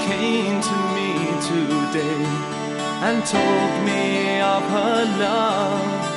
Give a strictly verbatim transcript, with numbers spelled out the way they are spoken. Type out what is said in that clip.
came to me today and told me of her love.